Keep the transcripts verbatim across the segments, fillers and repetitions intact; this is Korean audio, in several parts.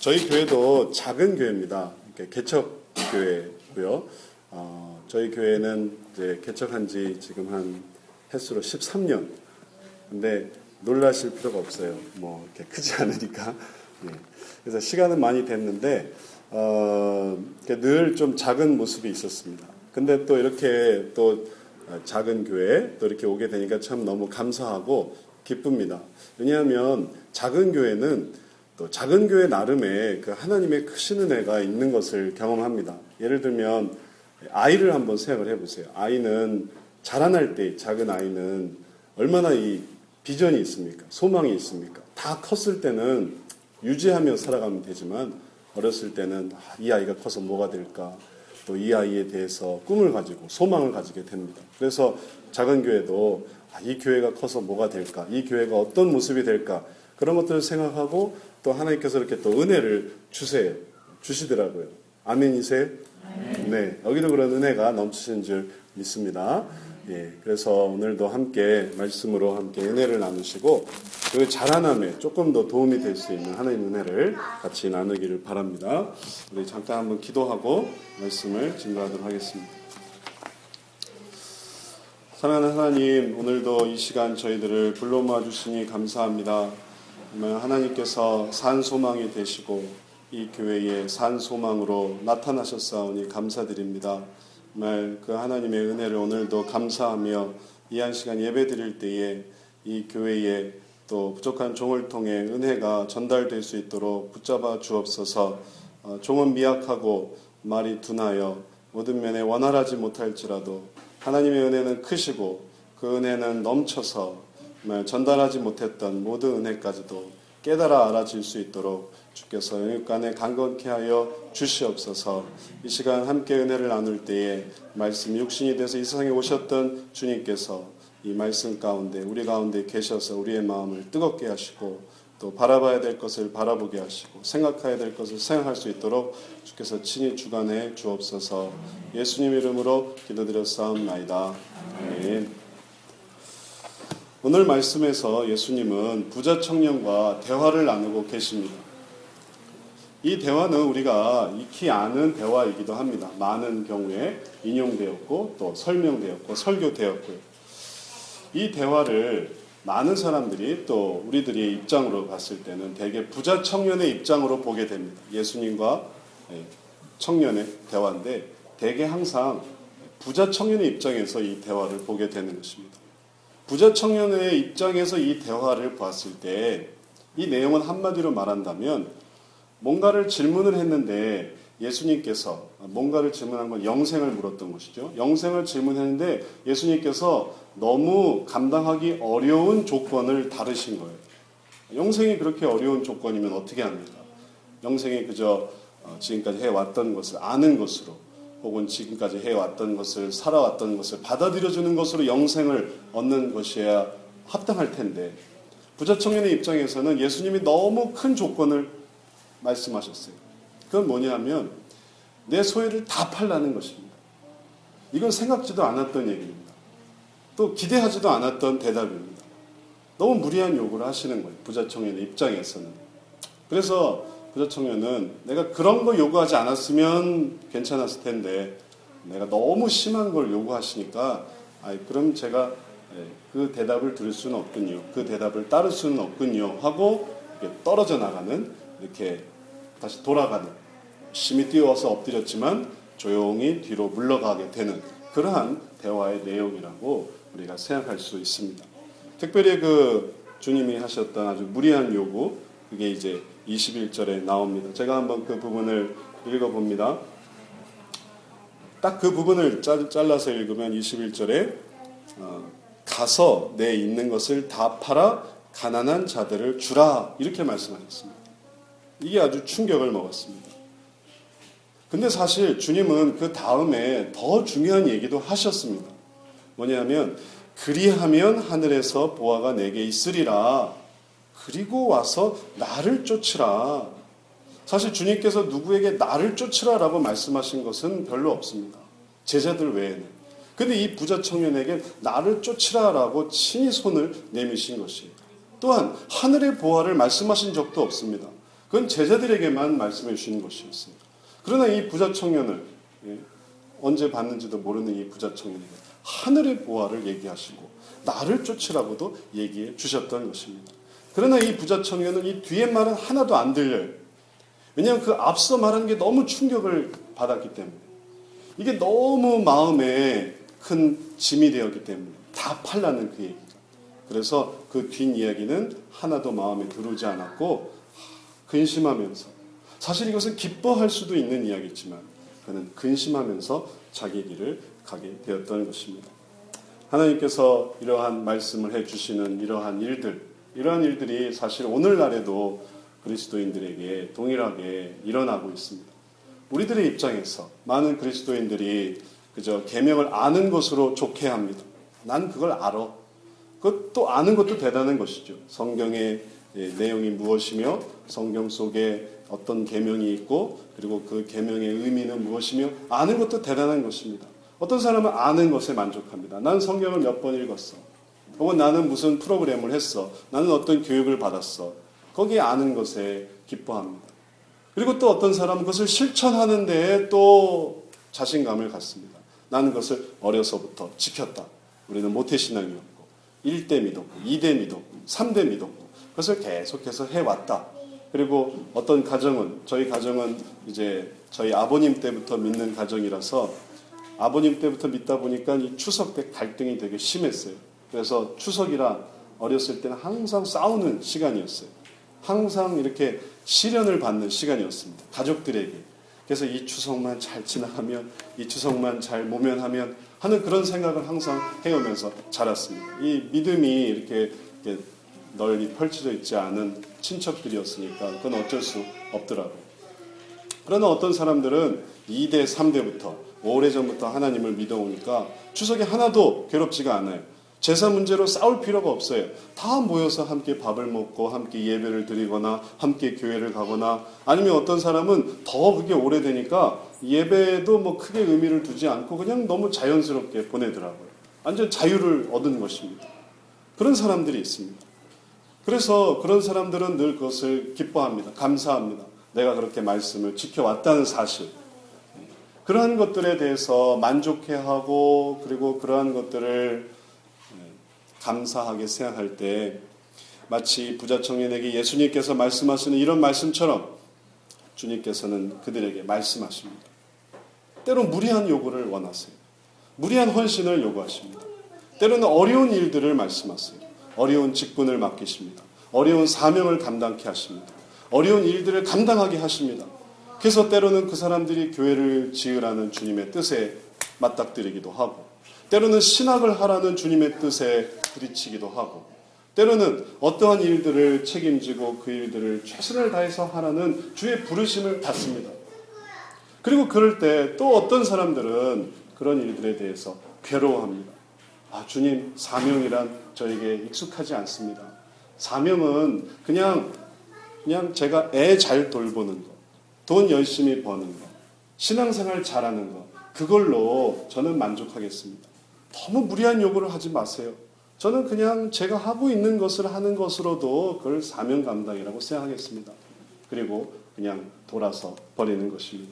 저희 교회도 작은 교회입니다. 개척 교회고요. 어, 저희 교회는 이제 개척한 지 지금 한 횟수로 십삼 년. 근데 놀라실 필요가 없어요. 뭐 이렇게 크지 않으니까. 네. 그래서 시간은 많이 됐는데 어, 늘 좀 작은 모습이 있었습니다. 근데 또 이렇게 또 작은 교회 또 이렇게 오게 되니까 참 너무 감사하고 기쁩니다. 왜냐하면 작은 교회는 또 작은 교회 나름의 그 하나님의 크신 은혜가 있는 것을 경험합니다. 예를 들면 아이를 한번 생각을 해보세요. 아이는 자라날 때 작은 아이는 얼마나 이 비전이 있습니까? 소망이 있습니까? 다 컸을 때는 유지하며 살아가면 되지만 어렸을 때는 이 아이가 커서 뭐가 될까? 또 이 아이에 대해서 꿈을 가지고 소망을 가지게 됩니다. 그래서 작은 교회도 이 교회가 커서 뭐가 될까? 이 교회가 어떤 모습이 될까? 그런 것들을 생각하고 또 하나님께서 이렇게 또 은혜를 주세요. 주시더라고요. 아멘이세요? 네. 여기도 그런 은혜가 넘치신 줄 믿습니다. 예. 그래서 오늘도 함께 말씀으로 함께 은혜를 나누시고 그 자라남에 조금 더 도움이 될 수 있는 하나님의 은혜를 같이 나누기를 바랍니다. 우리 잠깐 한번 기도하고 말씀을 진행하도록 하겠습니다. 사랑하는 하나님, 오늘도 이 시간 저희들을 불러 모아 주시니 감사합니다. 정말 하나님께서 산 소망이 되시고 이 교회에 산 소망으로 나타나셨사오니 감사드립니다. 정말 그 하나님의 은혜를 오늘도 감사하며 이 한 시간 예배 드릴 때에 이 교회에 또 부족한 종을 통해 은혜가 전달될 수 있도록 붙잡아 주옵소서. 어, 종은 미약하고 말이 둔하여 모든 면에 원활하지 못할지라도 하나님의 은혜는 크시고 그 은혜는 넘쳐서 정말 전달하지 못했던 모든 은혜까지도 깨달아 알아질 수 있도록 주께서 영육간에 강건케 하여 주시옵소서. 이 시간 함께 은혜를 나눌 때에 말씀 육신이 돼서 이 세상에 오셨던 주님께서 이 말씀 가운데 우리 가운데 계셔서 우리의 마음을 뜨겁게 하시고 또 바라봐야 될 것을 바라보게 하시고 생각해야 될 것을 생각할 수 있도록 주께서 친히 주관해 주옵소서. 예수님 이름으로 기도드렸사옵나이다. 아멘. 오늘 말씀에서 예수님은 부자 청년과 대화를 나누고 계십니다. 이 대화는 우리가 익히 아는 대화이기도 합니다. 많은 경우에 인용되었고 또 설명되었고 설교되었고요. 이 대화를 많은 사람들이 또 우리들의 입장으로 봤을 때는 대개 부자 청년의 입장으로 보게 됩니다. 예수님과 청년의 대화인데 대개 항상 부자 청년의 입장에서 이 대화를 보게 되는 것입니다. 부자 청년의 입장에서 이 대화를 봤을 때 이 내용은 한마디로 말한다면 뭔가를 질문을 했는데 예수님께서 뭔가를 질문한 건 영생을 물었던 것이죠. 영생을 질문했는데 예수님께서 너무 감당하기 어려운 조건을 다루신 거예요. 영생이 그렇게 어려운 조건이면 어떻게 합니까? 영생이 그저 지금까지 해왔던 것을 아는 것으로 혹은 지금까지 해왔던 것을 살아왔던 것을 받아들여주는 것으로 영생을 얻는 것이어야 합당할 텐데 부자 청년의 입장에서는 예수님이 너무 큰 조건을 말씀하셨어요. 그건 뭐냐면 내 소유를 다 팔라는 것입니다. 이건 생각지도 않았던 얘기입니다. 또 기대하지도 않았던 대답입니다. 너무 무리한 요구를 하시는 거예요. 부자 청년의 입장에서는. 그래서 부자 청년은 내가 그런 거 요구하지 않았으면 괜찮았을 텐데 내가 너무 심한 걸 요구하시니까 아이, 그럼 제가 그 대답을 들을 수는 없군요. 그 대답을 따를 수는 없군요. 하고 떨어져 나가는 이렇게 다시 돌아가는 열심히 뛰어와서 엎드렸지만 조용히 뒤로 물러가게 되는 그러한 대화의 내용이라고 우리가 생각할 수 있습니다. 특별히 그 주님이 하셨던 아주 무리한 요구 그게 이제 이십일 절에 나옵니다. 제가 한번 그 부분을 읽어봅니다. 딱 그 부분을 잘라서 읽으면 이십일 절에 어, 가서 내 있는 것을 다 팔아 가난한 자들을 주라 이렇게 말씀하셨습니다. 이게 아주 충격을 먹었습니다. 근데 사실 주님은 그 다음에 더 중요한 얘기도 하셨습니다. 뭐냐면 그리하면 하늘에서 보화가 내게 있으리라. 그리고 와서 나를 쫓으라. 사실 주님께서 누구에게 나를 쫓으라라고 말씀하신 것은 별로 없습니다. 제자들 외에는. 근데 이 부자 청년에게 나를 쫓으라라고 친히 손을 내미신 것이에요. 또한 하늘의 보화를 말씀하신 적도 없습니다. 그건 제자들에게만 말씀해 주시는 것이었어요. 그러나 이 부자 청년을 예, 언제 봤는지도 모르는 이 부자 청년에게 하늘의 보화를 얘기하시고 나를 쫓으라고도 얘기해 주셨던 것입니다. 그러나 이 부자 청년은 이 뒤에 말은 하나도 안 들려요. 왜냐하면 그 앞서 말한 게 너무 충격을 받았기 때문에, 이게 너무 마음에 큰 짐이 되었기 때문에 다 팔라는 그 얘기가. 그래서 그 뒷이야기는 하나도 마음에 들어오지 않았고 근심하면서, 사실 이것은 기뻐할 수도 있는 이야기지만 그는 근심하면서 자기 길을 가게 되었던 것입니다. 하나님께서 이러한 말씀을 해주시는 이러한 일들, 이러한 일들이 사실 오늘날에도 그리스도인들에게 동일하게 일어나고 있습니다. 우리들의 입장에서 많은 그리스도인들이 그저 계명을 아는 것으로 좋게 합니다. 난 그걸 알아. 그것도 아는 것도 대단한 것이죠. 성경의 내용이 무엇이며 성경 속에 어떤 계명이 있고 그리고 그 계명의 의미는 무엇이며 아는 것도 대단한 것입니다. 어떤 사람은 아는 것에 만족합니다. 난 성경을 몇 번 읽었어. 혹은 나는 무슨 프로그램을 했어. 나는 어떤 교육을 받았어. 거기에 아는 것에 기뻐합니다. 그리고 또 어떤 사람은 그것을 실천하는 데에 또 자신감을 갖습니다. 나는 그것을 어려서부터 지켰다. 우리는 모태신앙이었고 일 대 믿었고 이 대 믿었고 삼 대 믿었고 그것을 계속해서 해왔다. 그리고 어떤 가정은, 저희 가정은 이제 저희 아버님 때부터 믿는 가정이라서 아버님 때부터 믿다 보니까 이 추석 때 갈등이 되게 심했어요. 그래서 추석이라 어렸을 때는 항상 싸우는 시간이었어요. 항상 이렇게 시련을 받는 시간이었습니다. 가족들에게. 그래서 이 추석만 잘 지나가면, 이 추석만 잘 모면하면 하는 그런 생각을 항상 해오면서 자랐습니다. 이 믿음이 이렇게, 이렇게 널리 펼쳐져 있지 않은 친척들이었으니까 그건 어쩔 수 없더라고요. 그러나 어떤 사람들은 이 대, 삼 대부터 오래전부터 하나님을 믿어오니까 추석에 하나도 괴롭지가 않아요. 제사 문제로 싸울 필요가 없어요. 다 모여서 함께 밥을 먹고 함께 예배를 드리거나 함께 교회를 가거나, 아니면 어떤 사람은 더 그게 오래되니까 예배도 뭐 크게 의미를 두지 않고 그냥 너무 자연스럽게 보내더라고요. 완전 자유를 얻은 것입니다. 그런 사람들이 있습니다. 그래서 그런 사람들은 늘 그것을 기뻐합니다. 감사합니다. 내가 그렇게 말씀을 지켜왔다는 사실. 그러한 것들에 대해서 만족해하고 그리고 그러한 것들을 감사하게 생각할 때 마치 부자 청년에게 예수님께서 말씀하시는 이런 말씀처럼 주님께서는 그들에게 말씀하십니다. 때론 무리한 요구를 원하세요. 무리한 헌신을 요구하십니다. 때로는 어려운 일들을 말씀하세요. 어려운 직분을 맡기십니다. 어려운 사명을 감당케 하십니다. 어려운 일들을 감당하게 하십니다. 그래서 때로는 그 사람들이 교회를 지으라는 주님의 뜻에 맞닥뜨리기도 하고, 때로는 신학을 하라는 주님의 뜻에 부딪히기도 하고, 때로는 어떠한 일들을 책임지고 그 일들을 최선을 다해서 하라는 주의 부르심을 받습니다. 그리고 그럴 때 또 어떤 사람들은 그런 일들에 대해서 괴로워합니다. 아, 주님, 사명이란 저에게 익숙하지 않습니다. 사명은 그냥 그냥 제가 애 잘 돌보는 거, 돈 열심히 버는 거, 신앙생활 잘하는 거, 그걸로 저는 만족하겠습니다. 너무 무리한 요구를 하지 마세요. 저는 그냥 제가 하고 있는 것을 하는 것으로도 그걸 사명 감당이라고 생각하겠습니다. 그리고 그냥 돌아서 버리는 것입니다.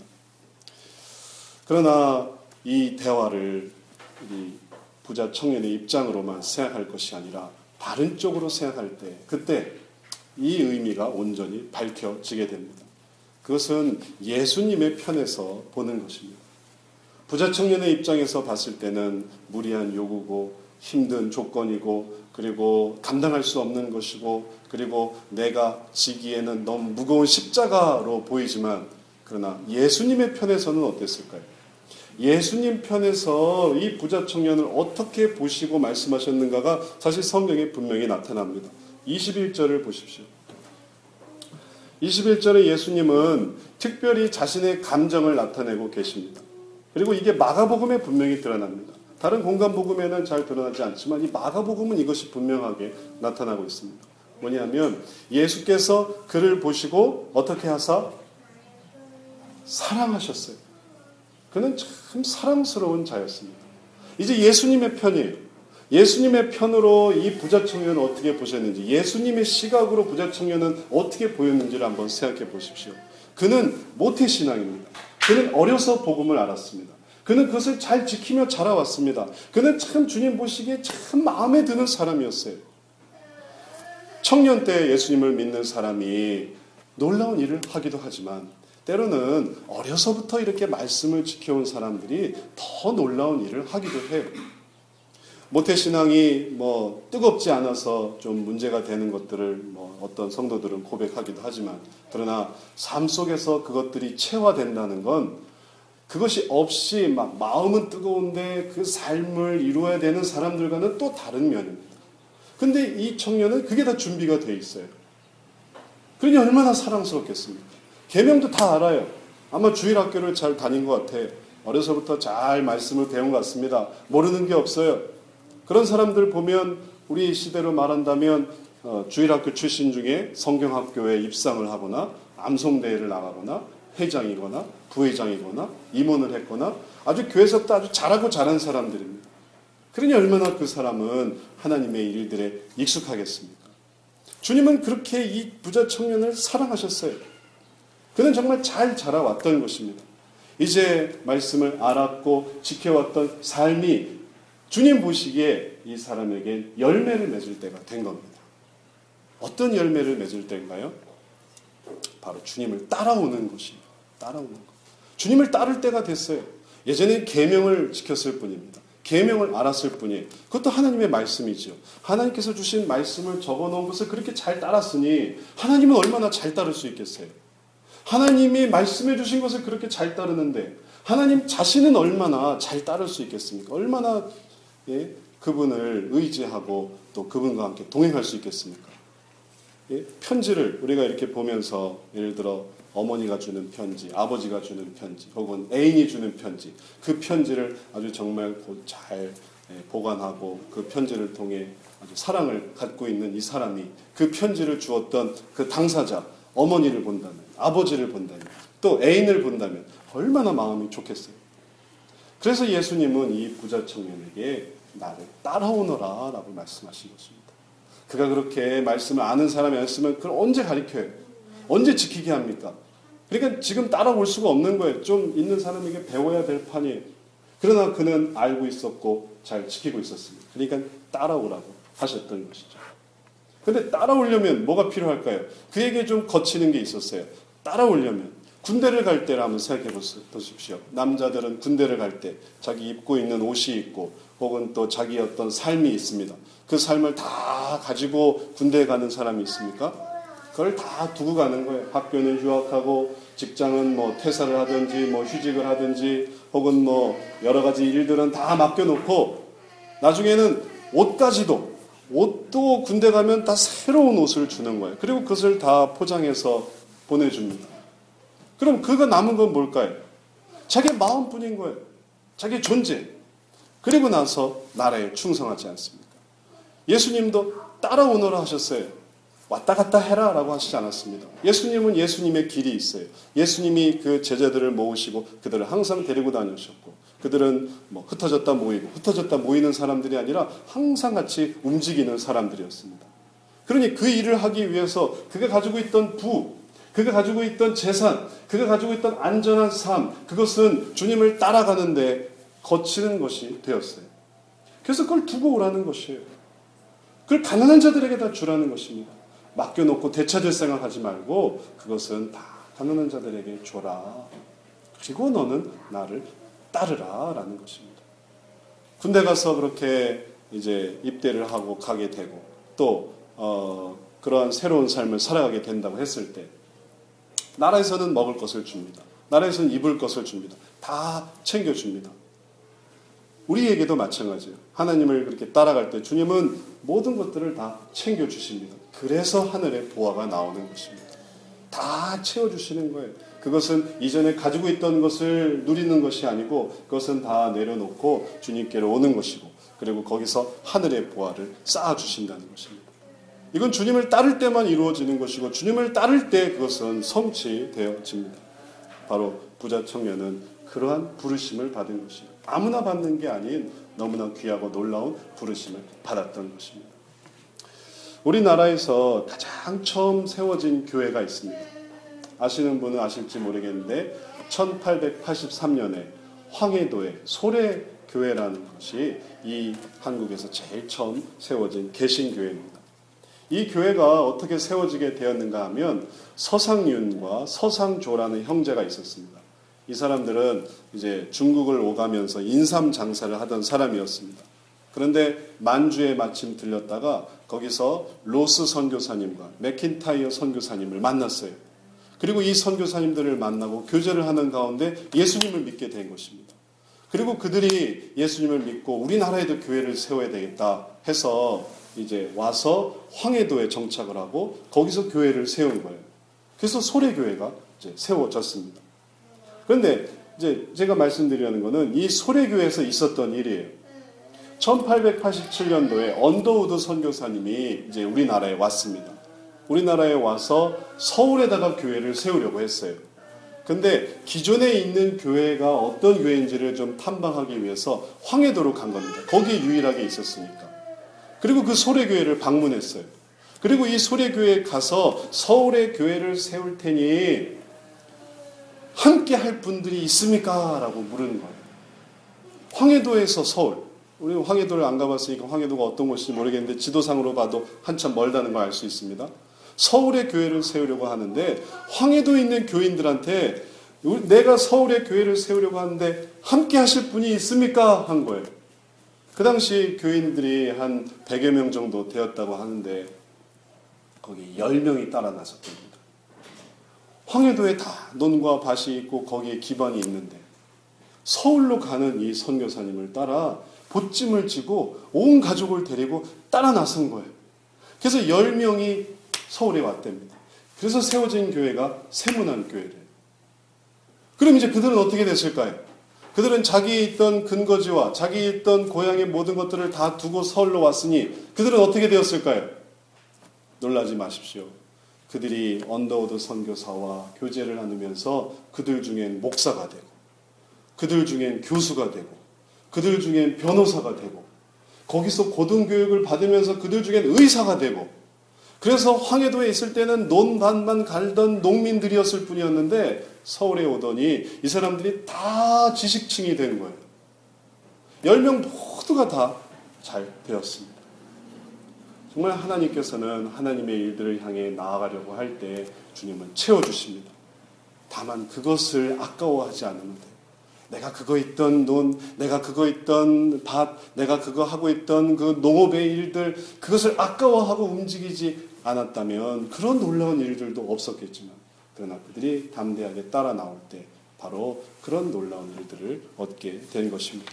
그러나 이 대화를 이 부자 청년의 입장으로만 생각할 것이 아니라 다른 쪽으로 생각할 때, 그때 이 의미가 온전히 밝혀지게 됩니다. 그것은 예수님의 편에서 보는 것입니다. 부자 청년의 입장에서 봤을 때는 무리한 요구고 힘든 조건이고 그리고 감당할 수 없는 것이고 그리고 내가 지기에는 너무 무거운 십자가로 보이지만, 그러나 예수님의 편에서는 어땠을까요? 예수님 편에서 이 부자 청년을 어떻게 보시고 말씀하셨는가가 사실 성경에 분명히 나타납니다. 이십일 절을 보십시오. 이십일 절에 예수님은 특별히 자신의 감정을 나타내고 계십니다. 그리고 이게 마가복음에 분명히 드러납니다. 다른 공간복음에는 잘 드러나지 않지만 이 마가복음은 이것이 분명하게 나타나고 있습니다. 뭐냐면 예수께서 그를 보시고 어떻게 하사? 사랑하셨어요. 그는 참 사랑스러운 자였습니다. 이제 예수님의 편이에요. 예수님의 편으로 이 부자 청년은 어떻게 보셨는지, 예수님의 시각으로 부자 청년은 어떻게 보였는지를 한번 생각해 보십시오. 그는 모태신앙입니다. 그는 어려서 복음을 알았습니다. 그는 그것을 잘 지키며 자라왔습니다. 그는 참 주님 보시기에 참 마음에 드는 사람이었어요. 청년 때 예수님을 믿는 사람이 놀라운 일을 하기도 하지만 때로는 어려서부터 이렇게 말씀을 지켜온 사람들이 더 놀라운 일을 하기도 해요. 모태신앙이 뭐 뜨겁지 않아서 좀 문제가 되는 것들을 뭐 어떤 성도들은 고백하기도 하지만, 그러나 삶 속에서 그것들이 체화된다는 건 그것이 없이 막 마음은 뜨거운데 그 삶을 이루어야 되는 사람들과는 또 다른 면입니다. 근데 이 청년은 그게 다 준비가 돼 있어요. 그러니 얼마나 사랑스럽겠습니까? 계명도 다 알아요. 아마 주일학교를 잘 다닌 것 같아요. 어려서부터 잘 말씀을 배운 것 같습니다. 모르는 게 없어요. 그런 사람들 보면 우리 시대로 말한다면 어, 주일학교 출신 중에 성경학교에 입상을 하거나 암송대회를 나가거나 회장이거나 부회장이거나 임원을 했거나 아주 교회에서 아주 잘하고 잘한 사람들입니다. 그러니 얼마나 그 사람은 하나님의 일들에 익숙하겠습니까? 주님은 그렇게 이 부자 청년을 사랑하셨어요. 그는 정말 잘 자라왔던 것입니다. 이제 말씀을 알았고 지켜왔던 삶이 주님 보시기에 이 사람에게 열매를 맺을 때가 된 겁니다. 어떤 열매를 맺을 때인가요? 바로 주님을 따라오는 것입니다. 따라오는 것. 주님을 따를 때가 됐어요. 예전에 계명을 지켰을 뿐입니다. 계명을 알았을 뿐이에요. 그것도 하나님의 말씀이죠. 하나님께서 주신 말씀을 적어놓은 것을 그렇게 잘 따랐으니 하나님은 얼마나 잘 따를 수 있겠어요. 하나님이 말씀해 주신 것을 그렇게 잘 따르는데 하나님 자신은 얼마나 잘 따를 수 있겠습니까? 얼마나 예, 그분을 의지하고 또 그분과 함께 동행할 수 있겠습니까? 예, 편지를 우리가 이렇게 보면서 예를 들어 어머니가 주는 편지, 아버지가 주는 편지, 혹은 애인이 주는 편지, 그 편지를 아주 정말 잘 보관하고 그 편지를 통해 아주 사랑을 갖고 있는 이 사람이 그 편지를 주었던 그 당사자, 어머니를 본다면, 아버지를 본다면, 또 애인을 본다면 얼마나 마음이 좋겠어요. 그래서 예수님은 이 부자 청년에게 나를 따라오너라 라고 말씀하신 것입니다. 그가 그렇게 말씀을 아는 사람이 아니었으면 그걸 언제 가르쳐요? 언제 지키게 합니까? 그러니까 지금 따라올 수가 없는 거예요. 좀 있는 사람에게 배워야 될 판이에요. 그러나 그는 알고 있었고 잘 지키고 있었습니다. 그러니까 따라오라고 하셨던 것이죠. 근데 따라오려면 뭐가 필요할까요? 그에게 좀 거치는 게 있었어요. 따라오려면 군대를 갈 때를 한번 생각해 보십시오. 남자들은 군대를 갈 때 자기 입고 있는 옷이 있고 혹은 또 자기 어떤 삶이 있습니다. 그 삶을 다 가지고 군대에 가는 사람이 있습니까? 그걸 다 두고 가는 거예요. 학교는 휴학하고 직장은 뭐 퇴사를 하든지 뭐 휴직을 하든지 혹은 뭐 여러 가지 일들은 다 맡겨놓고 나중에는 옷까지도 옷도 군대 가면 다 새로운 옷을 주는 거예요. 그리고 그것을 다 포장해서 보내줍니다. 그럼 그거 남은 건 뭘까요? 자기의 마음뿐인 거예요. 자기의 존재. 그리고 나서 나라에 충성하지 않습니까? 예수님도 따라오너라 하셨어요. 왔다 갔다 해라 라고 하시지 않았습니다. 예수님은 예수님의 길이 있어요. 예수님이 그 제자들을 모으시고 그들을 항상 데리고 다니셨고 그들은 뭐 흩어졌다 모이고 흩어졌다 모이는 사람들이 아니라 항상 같이 움직이는 사람들이었습니다. 그러니 그 일을 하기 위해서 그가 가지고 있던 부, 그가 가지고 있던 재산, 그가 가지고 있던 안전한 삶, 그것은 주님을 따라가는데 거치는 것이 되었어요. 그래서 그걸 두고 오라는 것이에요. 그걸 가난한 자들에게 다 주라는 것입니다. 맡겨놓고 되찾을 생각하지 말고 그것은 다 가난한 자들에게 줘라. 그리고 너는 나를 따르라 라는 것입니다. 군대 가서 그렇게 이제 입대를 하고 가게 되고 또 어, 그러한 새로운 삶을 살아가게 된다고 했을 때 나라에서는 먹을 것을 줍니다. 나라에서는 입을 것을 줍니다. 다 챙겨줍니다. 우리에게도 마찬가지예요. 하나님을 그렇게 따라갈 때 주님은 모든 것들을 다 챙겨주십니다. 그래서 하늘의 보화가 나오는 것입니다. 다 채워주시는 거예요. 그것은 이전에 가지고 있던 것을 누리는 것이 아니고 그것은 다 내려놓고 주님께로 오는 것이고 그리고 거기서 하늘의 보화를 쌓아주신다는 것입니다. 이건 주님을 따를 때만 이루어지는 것이고 주님을 따를 때 그것은 성취되어집니다. 바로 부자 청년은 그러한 부르심을 받은 것이에요. 아무나 받는 게 아닌 너무나 귀하고 놀라운 부르심을 받았던 것입니다. 우리나라에서 가장 처음 세워진 교회가 있습니다. 아시는 분은 아실지 모르겠는데 천팔백팔십삼 년에 황해도의 소래교회라는 것이 이 한국에서 제일 처음 세워진 개신교회입니다. 이 교회가 어떻게 세워지게 되었는가 하면 서상윤과 서상조라는 형제가 있었습니다. 이 사람들은 이제 중국을 오가면서 인삼 장사를 하던 사람이었습니다. 그런데 만주에 마침 들렸다가 거기서 로스 선교사님과 맥킨타이어 선교사님을 만났어요. 그리고 이 선교사님들을 만나고 교제를 하는 가운데 예수님을 믿게 된 것입니다. 그리고 그들이 예수님을 믿고 우리나라에도 교회를 세워야 되겠다 해서 이제 와서 황해도에 정착을 하고 거기서 교회를 세운 거예요. 그래서 소래교회가 이제 세워졌습니다. 그런데 이제 제가 말씀드리려는 것은 이 소래교회에서 있었던 일이에요. 천팔백팔십칠 년도에 언더우드 선교사님이 이제 우리나라에 왔습니다. 우리나라에 와서 서울에다가 교회를 세우려고 했어요. 근데 기존에 있는 교회가 어떤 교회인지를 좀 탐방하기 위해서 황해도로 간 겁니다. 거기에 유일하게 있었으니까. 그리고 그 소래교회를 방문했어요. 그리고 이 소래교회에 가서 서울에 교회를 세울 테니 함께 할 분들이 있습니까? 라고 물은 거예요. 황해도에서 서울. 우리 황해도를 안 가봤으니까 황해도가 어떤 곳인지 모르겠는데 지도상으로 봐도 한참 멀다는 걸 알 수 있습니다. 서울에 교회를 세우려고 하는데 황해도에 있는 교인들한테 내가 서울에 교회를 세우려고 하는데 함께 하실 분이 있습니까? 한 거예요. 그 당시 교인들이 한 백여 명 정도 되었다고 하는데 거기 열 명이 따라 나섰답니다. 황해도에 다 논과 밭이 있고 거기에 기반이 있는데 서울로 가는 이 선교사님을 따라 보찜을 지고 온 가족을 데리고 따라 나선 거예요. 그래서 열 명이 서울에 왔답니다. 그래서 세워진 교회가 세문안교회래요. 그럼 이제 그들은 어떻게 됐을까요? 그들은 자기 있던 근거지와 자기 있던 고향의 모든 것들을 다 두고 서울로 왔으니 그들은 어떻게 되었을까요? 놀라지 마십시오. 그들이 언더우드 선교사와 교제를 나누면서 그들 중엔 목사가 되고 그들 중엔 교수가 되고 그들 중엔 변호사가 되고 거기서 고등교육을 받으면서 그들 중엔 의사가 되고 그래서 황해도에 있을 때는 논밭만 갈던 농민들이었을 뿐이었는데 서울에 오더니 이 사람들이 다 지식층이 된 거예요. 열 명 모두가 다 잘 되었습니다. 정말 하나님께서는 하나님의 일들을 향해 나아가려고 할 때 주님은 채워주십니다. 다만 그것을 아까워하지 않으면 돼요. 내가 그거 있던 논, 내가 그거 있던 밭, 내가 그거 하고 있던 그 농업의 일들, 그것을 아까워하고 움직이지 않았다면 그런 놀라운 일들도 없었겠지만 그러나 그들이 담대하게 따라 나올 때 바로 그런 놀라운 일들을 얻게 된 것입니다.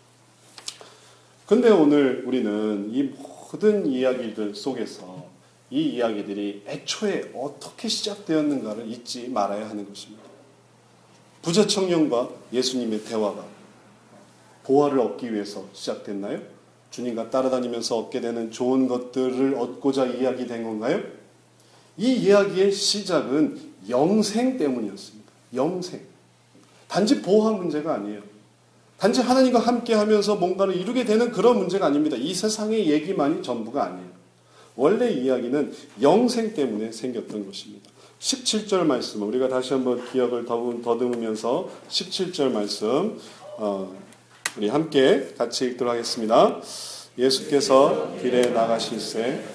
그런데 오늘 우리는 이 모든 이야기들 속에서 이 이야기들이 애초에 어떻게 시작되었는가를 잊지 말아야 하는 것입니다. 부자 청년과 예수님의 대화가 보화를 얻기 위해서 시작됐나요? 주님과 따라다니면서 얻게 되는 좋은 것들을 얻고자 이야기된 건가요? 이 이야기의 시작은 영생 때문이었습니다. 영생. 단지 보화 문제가 아니에요. 단지 하나님과 함께하면서 뭔가를 이루게 되는 그런 문제가 아닙니다. 이 세상의 얘기만이 전부가 아니에요. 원래 이야기는 영생 때문에 생겼던 것입니다. 십칠 절 말씀 우리가 다시 한번 기억을 더듬으면서 십칠 절 말씀 어, 우리 함께 같이 읽도록 하겠습니다. 예수께서 길에 나가실새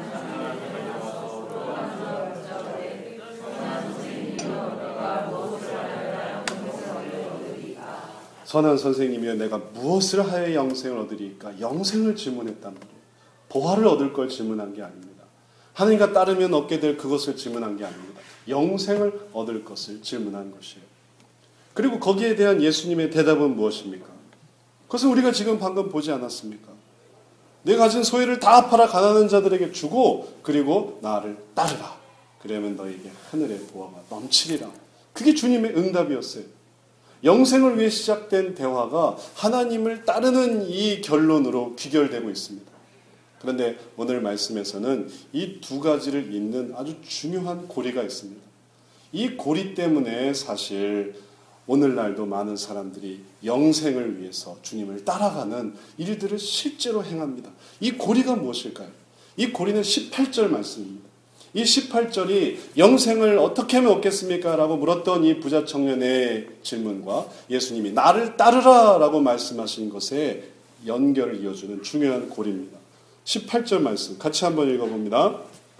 선한 선생님이여 내가 무엇을 하여 영생을 얻으리까? 영생을 질문했단 말이에요. 보화를 얻을 걸 질문한 게 아닙니다. 하나님과 따르면 얻게 될 그것을 질문한 게 아닙니다. 영생을 얻을 것을 질문한 것이에요. 그리고 거기에 대한 예수님의 대답은 무엇입니까? 그것은 우리가 지금 방금 보지 않았습니까? 내가 가진 소유를 다 팔아 가난한 자들에게 주고 그리고 나를 따르라. 그러면 너에게 하늘의 보화가 넘치리라. 그게 주님의 응답이었어요. 영생을 위해 시작된 대화가 하나님을 따르는 이 결론으로 귀결되고 있습니다. 그런데 오늘 말씀에서는 이 두 가지를 잇는 아주 중요한 고리가 있습니다. 이 고리 때문에 사실 오늘날도 많은 사람들이 영생을 위해서 주님을 따라가는 일들을 실제로 행합니다. 이 고리가 무엇일까요? 이 고리는 십팔 절 말씀입니다. 이 십팔 절이 영생을 어떻게 하면 얻겠습니까? 라고 물었던 이 부자 청년의 질문과 예수님이 나를 따르라 라고 말씀하신 것에 연결을 이어주는 중요한 고리입니다. 십팔 절 말씀 같이 한번 읽어봅니다.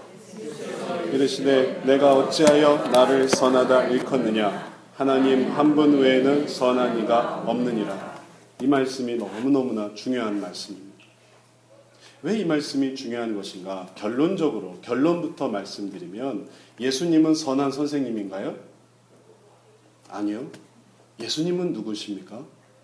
이르시되 내가 어찌하여 나를 선하다 일컫느냐? 하나님 한 분 외에는 선한 이가 없느니라. 이 말씀이 너무너무나 중요한 말씀입니다. 왜 이 말씀이 중요한 것인가? 결론적으로 결론부터 말씀드리면 예수님은 선한 선생님인가요? 아니요. 예수님은 누구십니까?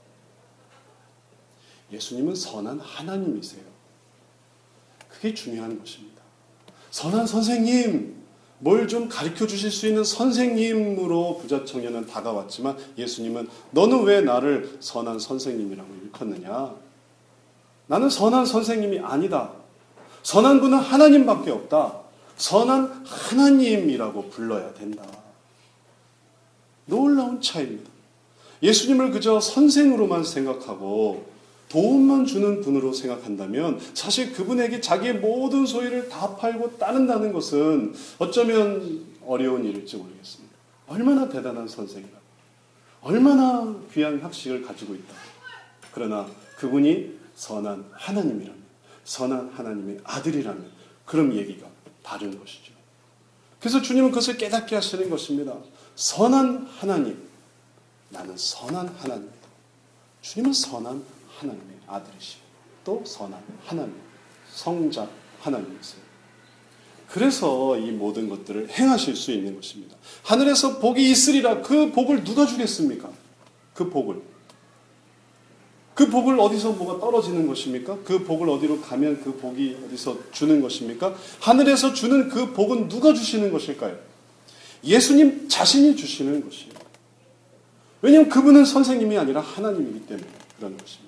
예수님은 선한 하나님이세요. 그게 중요한 것입니다. 선한 선생님, 뭘 좀 가르쳐 주실 수 있는 선생님으로 부자 청년은 다가왔지만 예수님은 너는 왜 나를 선한 선생님이라고 일컫느냐? 나는 선한 선생님이 아니다. 선한 분은 하나님밖에 없다. 선한 하나님이라고 불러야 된다. 놀라운 차이입니다. 예수님을 그저 선생으로만 생각하고 도움만 주는 분으로 생각한다면 사실 그분에게 자기의 모든 소유를 다 팔고 따른다는 것은 어쩌면 어려운 일일지 모르겠습니다. 얼마나 대단한 선생이라, 얼마나 귀한 학식을 가지고 있다. 그러나 그분이 선한 하나님이라면, 선한 하나님의 아들이라면 그럼 얘기가 다른 것이죠. 그래서 주님은 그것을 깨닫게 하시는 것입니다. 선한 하나님, 나는 선한 하나님이다. 주님은 선한 하나님의 아들이시고 또 선한 하나님, 성자 하나님이세요. 그래서 이 모든 것들을 행하실 수 있는 것입니다. 하늘에서 복이 있으리라. 그 복을 누가 주겠습니까? 그 복을. 그 복을 어디서 뭐가 떨어지는 것입니까? 그 복을 어디로 가면 그 복이 어디서 주는 것입니까? 하늘에서 주는 그 복은 누가 주시는 것일까요? 예수님 자신이 주시는 것이에요. 왜냐하면 그분은 선생님이 아니라 하나님이기 때문에 그런 것입니다.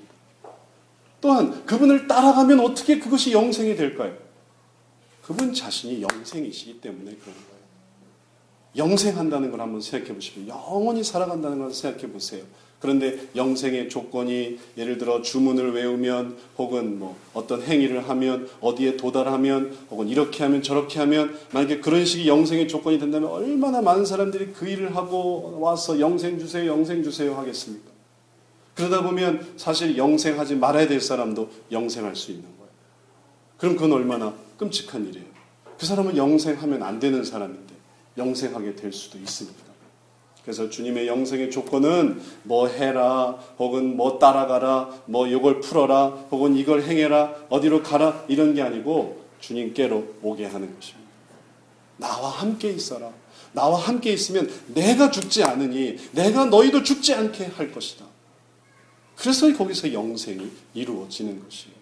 또한 그분을 따라가면 어떻게 그것이 영생이 될까요? 그분 자신이 영생이시기 때문에 그런 거예요. 영생한다는 걸 한번 생각해 보시면 영원히 살아간다는 걸 생각해 보세요. 그런데 영생의 조건이 예를 들어 주문을 외우면 혹은 뭐 어떤 행위를 하면 어디에 도달하면 혹은 이렇게 하면 저렇게 하면 만약에 그런 식의 영생의 조건이 된다면 얼마나 많은 사람들이 그 일을 하고 와서 영생 주세요, 영생 주세요 하겠습니까? 그러다 보면 사실 영생하지 말아야 될 사람도 영생할 수 있는 거예요. 그럼 그건 얼마나 끔찍한 일이에요. 그 사람은 영생하면 안 되는 사람인데 영생하게 될 수도 있습니다. 그래서 주님의 영생의 조건은 뭐 해라 혹은 뭐 따라가라 뭐 이걸 풀어라 혹은 이걸 행해라 어디로 가라 이런 게 아니고 주님께로 오게 하는 것입니다. 나와 함께 있어라. 나와 함께 있으면 내가 죽지 않으니 내가 너희도 죽지 않게 할 것이다. 그래서 거기서 영생이 이루어지는 것이에요.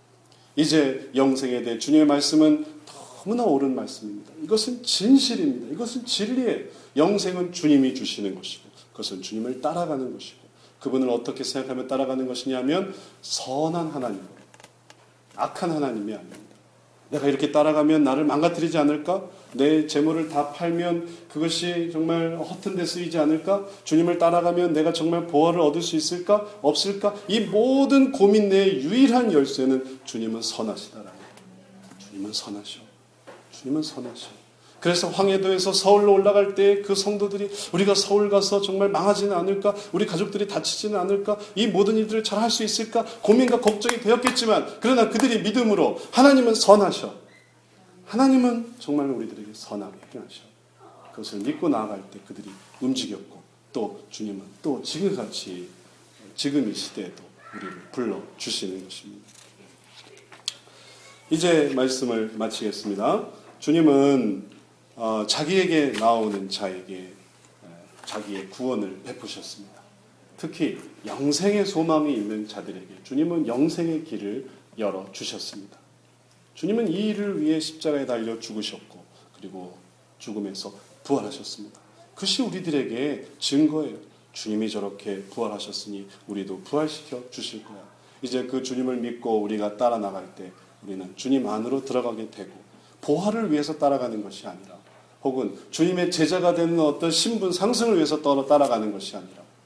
이제 영생에 대해 주님의 말씀은 너무나 옳은 말씀입니다. 이것은 진실입니다. 이것은 진리예요. 영생은 주님이 주시는 것이고 그것은 주님을 따라가는 것이고 그분을 어떻게 생각하며 따라가는 것이냐면 선한 하나님으로, 악한 하나님이 아닙니다. 내가 이렇게 따라가면 나를 망가뜨리지 않을까? 내 재물을 다 팔면 그것이 정말 허튼 데 쓰이지 않을까? 주님을 따라가면 내가 정말 보화를 얻을 수 있을까? 없을까? 이 모든 고민 내의 유일한 열쇠는 주님은 선하시다라는 거예요. 주님은 선하셔. 주님은 선하셔. 그래서 황해도에서 서울로 올라갈 때 그 성도들이 우리가 서울 가서 정말 망하지는 않을까? 우리 가족들이 다치지는 않을까? 이 모든 일들을 잘 할 수 있을까? 고민과 걱정이 되었겠지만 그러나 그들이 믿음으로 하나님은 선하셔. 하나님은 정말 우리들에게 선하게 행하셔. 그것을 믿고 나아갈 때 그들이 움직였고 또 주님은 또 지금같이 지금 이 시대에도 우리를 불러주시는 것입니다. 이제 말씀을 마치겠습니다. 주님은 어, 자기에게 나오는 자에게 에, 자기의 구원을 베푸셨습니다. 특히 영생의 소망이 있는 자들에게 주님은 영생의 길을 열어주셨습니다. 주님은 이 일을 위해 십자가에 달려 죽으셨고 그리고 죽음에서 부활하셨습니다. 그것이 우리들에게 증거예요. 주님이 저렇게 부활하셨으니 우리도 부활시켜 주실 거야. 이제 그 주님을 믿고 우리가 따라 나갈 때 우리는 주님 안으로 들어가게 되고 보화를 위해서 따라가는 것이 아니라 혹은 주님의 제자가 되는 어떤 신분 상승을 위해서 따라가는 것이 아니라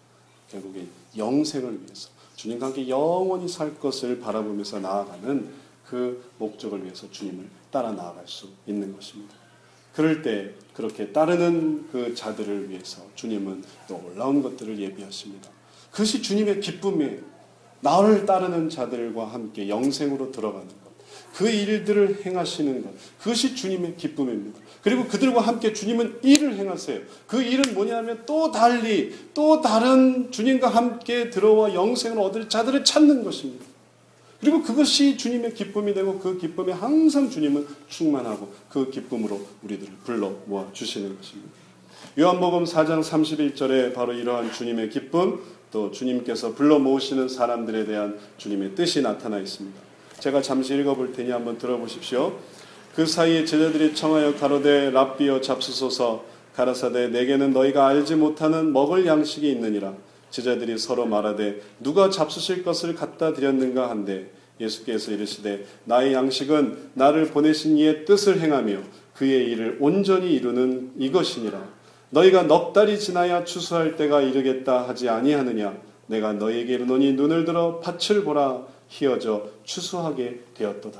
결국에 영생을 위해서 주님과 함께 영원히 살 것을 바라보면서 나아가는 그 목적을 위해서 주님을 따라 나아갈 수 있는 것입니다. 그럴 때 그렇게 따르는 그 자들을 위해서 주님은 놀라운 것들을 예비하십니다. 그것이 주님의 기쁨이에요. 나를 따르는 자들과 함께 영생으로 들어가는 것. 그 일들을 행하시는 것. 그것이 주님의 기쁨입니다. 그리고 그들과 함께 주님은 일을 행하세요. 그 일은 뭐냐면 또 달리 또 다른 주님과 함께 들어와 영생을 얻을 자들을 찾는 것입니다. 그리고 그것이 주님의 기쁨이 되고 그 기쁨에 항상 주님은 충만하고 그 기쁨으로 우리들을 불러 모아 주시는 것입니다. 요한복음 사 장 삼십일 절에 바로 이러한 주님의 기쁨, 또 주님께서 불러 모으시는 사람들에 대한 주님의 뜻이 나타나 있습니다. 제가 잠시 읽어볼 테니 한번 들어보십시오. 그 사이에 제자들이 청하여 가로되 랍비여 잡수소서. 가라사대 내게는 너희가 알지 못하는 먹을 양식이 있느니라. 제자들이 서로 말하되 누가 잡수실 것을 갖다 드렸는가 한데 예수께서 이르시되 나의 양식은 나를 보내신 이의 뜻을 행하며 그의 일을 온전히 이루는 이것이니라. 너희가 넉 달이 지나야 추수할 때가 이르겠다 하지 아니하느냐. 내가 너희에게 이르노니 눈을 들어 밭을 보라. 희어져 추수하게 되었도다.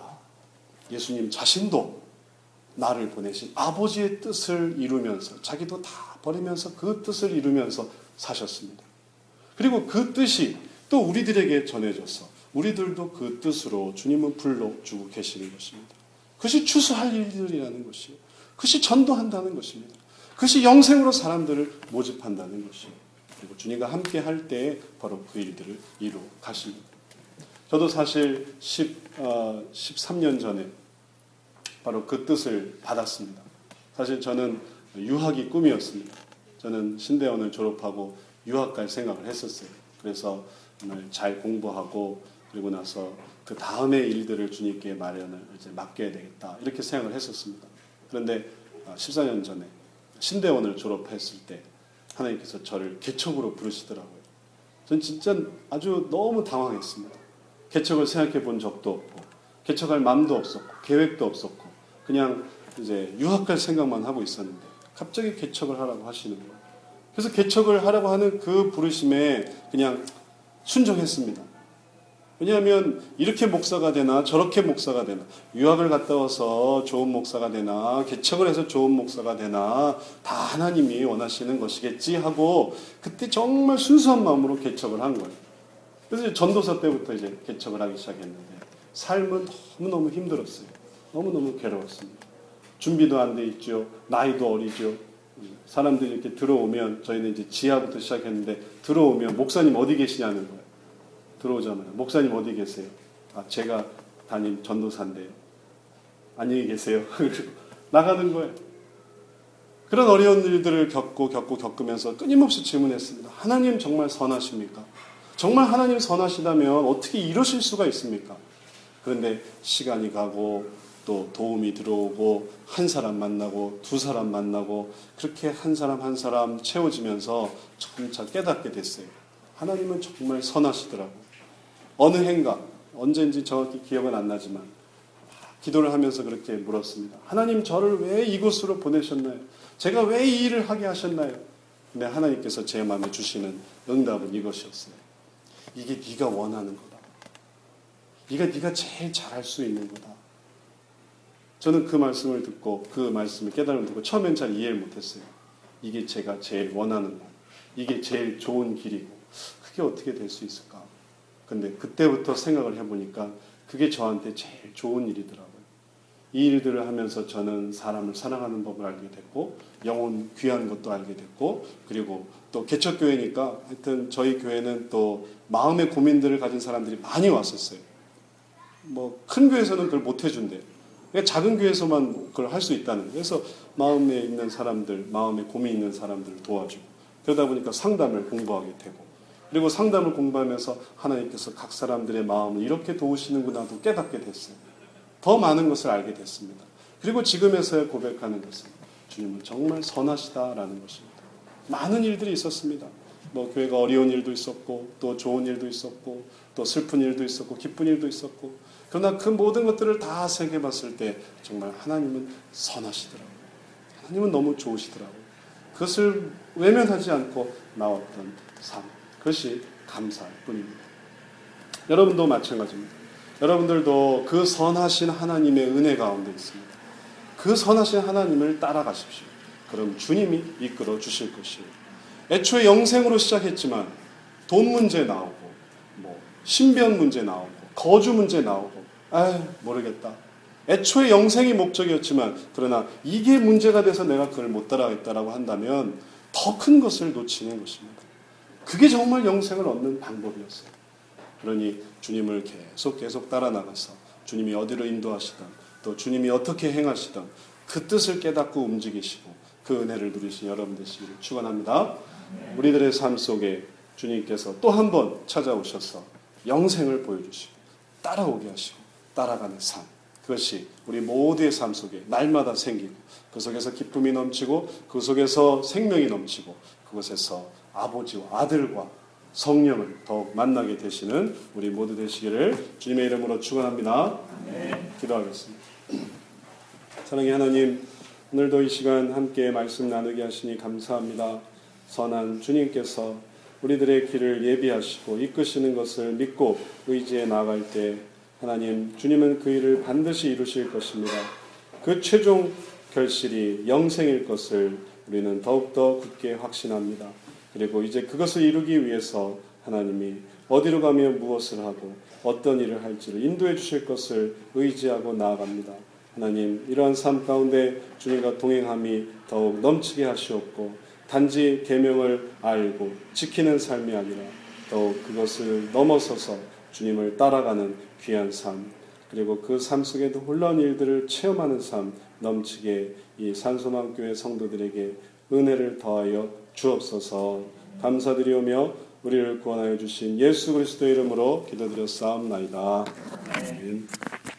예수님 자신도 나를 보내신 아버지의 뜻을 이루면서 자기도 다 버리면서 그 뜻을 이루면서 사셨습니다. 그리고 그 뜻이 또 우리들에게 전해져서 우리들도 그 뜻으로 주님은 불러주고 계시는 것입니다. 그것이 추수할 일들이라는 것이에요. 그것이 전도한다는 것입니다. 그것이 영생으로 사람들을 모집한다는 것이에요. 그리고 주님과 함께 할 때 바로 그 일들을 이루어 가십니다. 저도 사실 십, 어, 십삼 년 전에 바로 그 뜻을 받았습니다. 사실 저는 유학이 꿈이었습니다. 저는 신대원을 졸업하고 유학 갈 생각을 했었어요. 그래서 정말 잘 공부하고 그리고 나서 그 다음의 일들을 주님께 마련을 이제 맡겨야 되겠다 이렇게 생각을 했었습니다. 그런데 십사 년 전에 신대원을 졸업했을 때 하나님께서 저를 개척으로 부르시더라고요. 전 진짜 아주 너무 당황했습니다. 개척을 생각해 본 적도 없고 개척할 마음도 없었고 계획도 없었고 그냥 이제 유학 갈 생각만 하고 있었는데 갑자기 개척을 하라고 하시는 거예요. 그래서 개척을 하라고 하는 그 부르심에 그냥 순종했습니다. 왜냐하면 이렇게 목사가 되나 저렇게 목사가 되나 유학을 갔다 와서 좋은 목사가 되나 개척을 해서 좋은 목사가 되나 다 하나님이 원하시는 것이겠지 하고 그때 정말 순수한 마음으로 개척을 한 거예요. 그래서 전도서 때부터 이제 개척을 하기 시작했는데 삶은 너무너무 힘들었어요. 너무너무 괴로웠습니다. 준비도 안 돼 있죠. 나이도 어리죠. 사람들이 이렇게 들어오면 저희는 이제 지하부터 시작했는데 들어오면 목사님 어디 계시냐는 거예요. 들어오잖아요. 목사님 어디 계세요? 아, 제가 담임 전도사인데요. 안녕히 계세요. 나가는 거예요. 그런 어려운 일들을 겪고 겪고 겪으면서 끊임없이 질문했습니다. 하나님 정말 선하십니까? 정말 하나님 선하시다면 어떻게 이러실 수가 있습니까? 그런데 시간이 가고 또 도움이 들어오고 한 사람 만나고 두 사람 만나고 그렇게 한 사람 한 사람 채워지면서 점차 깨닫게 됐어요. 하나님은 정말 선하시더라고요. 어느 해인가 언제인지 정확히 기억은 안 나지만 기도를 하면서 그렇게 물었습니다. 하나님 저를 왜 이곳으로 보내셨나요? 제가 왜 이 일을 하게 하셨나요? 근데 하나님께서 제 마음에 주시는 응답은 이것이었어요. 이게 네가 원하는 거다. 네가 네가 제일 잘할 수 있는 거다. 저는 그 말씀을 듣고 그 말씀을 깨달음을 듣고 처음엔 잘 이해를 못했어요. 이게 제가 제일 원하는 거. 이게 제일 좋은 길이고 그게 어떻게 될 수 있을까? 근데 그때부터 생각을 해보니까 그게 저한테 제일 좋은 일이더라고요. 이 일들을 하면서 저는 사람을 사랑하는 법을 알게 됐고 영혼 귀한 것도 알게 됐고 그리고 또 개척교회니까 하여튼 저희 교회는 또 마음의 고민들을 가진 사람들이 많이 왔었어요. 뭐 큰 교회에서는 그걸 못 해준대요. 그러니까 작은 교회에서만 그걸 할 수 있다는 거예요. 그래서 마음에 있는 사람들, 마음에 고민 있는 사람들을 도와주고 그러다 보니까 상담을 공부하게 되고 그리고 상담을 공부하면서 하나님께서 각 사람들의 마음을 이렇게 도우시는구나도 깨닫게 됐어요. 더 많은 것을 알게 됐습니다. 그리고 지금에서야 고백하는 것은 주님은 정말 선하시다라는 것입니다. 많은 일들이 있었습니다. 뭐 교회가 어려운 일도 있었고 또 좋은 일도 있었고 또 슬픈 일도 있었고 기쁜 일도 있었고 그러나 그 모든 것들을 다 생각해봤을 때 정말 하나님은 선하시더라고요. 하나님은 너무 좋으시더라고요. 그것을 외면하지 않고 나왔던 삶. 그것이 감사할 뿐입니다. 여러분도 마찬가지입니다. 여러분들도 그 선하신 하나님의 은혜 가운데 있습니다. 그 선하신 하나님을 따라가십시오. 그럼 주님이 이끌어 주실 것이에요. 애초에 영생으로 시작했지만 돈 문제 나오고 뭐 신변 문제 나오고 거주 문제 나오고 아 모르겠다. 애초에 영생이 목적이었지만 그러나 이게 문제가 돼서 내가 그걸 못 따라가겠다라고 한다면 더 큰 것을 놓치는 것입니다. 그게 정말 영생을 얻는 방법이었어요. 그러니 주님을 계속 계속 따라 나가서 주님이 어디로 인도하시든 또 주님이 어떻게 행하시든 그 뜻을 깨닫고 움직이시고 그 은혜를 누리신 여러분 되시기를 축원합니다. 우리들의 삶 속에 주님께서 또 한 번 찾아오셔서 영생을 보여주시고 따라오게 하시고 따라가는 삶, 그것이 우리 모두의 삶 속에 날마다 생기고 그 속에서 기쁨이 넘치고 그 속에서 생명이 넘치고 그곳에서 아버지와 아들과 성령을 더욱 만나게 되시는 우리 모두 되시기를 주님의 이름으로 축원합니다. 기도하겠습니다. 사랑의 하나님, 오늘도 이 시간 함께 말씀 나누게 하시니 감사합니다. 선한 주님께서 우리들의 길을 예비하시고 이끄시는 것을 믿고 의지해 나아갈 때 하나님, 주님은 그 일을 반드시 이루실 것입니다. 그 최종 결실이 영생일 것을 우리는 더욱더 굳게 확신합니다. 그리고 이제 그것을 이루기 위해서 하나님이 어디로 가며 무엇을 하고 어떤 일을 할지를 인도해 주실 것을 의지하고 나아갑니다. 하나님, 이러한 삶 가운데 주님과 동행함이 더욱 넘치게 하시옵고 단지 계명을 알고 지키는 삶이 아니라 더욱 그것을 넘어서서 주님을 따라가는 귀한 삶, 그리고 그 삶 속에도 놀라운 일들을 체험하는 삶 넘치게 이 산소망교회 성도들에게 은혜를 더하여 주옵소서. 감사드리오며 우리를 구원하여 주신 예수 그리스도의 이름으로 기도드렸사옵나이다. 아멘.